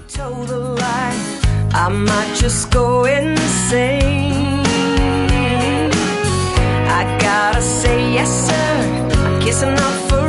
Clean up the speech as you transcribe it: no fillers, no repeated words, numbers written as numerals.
toe the line, I might just go insane. I gotta say yes sir, I'm kissing up for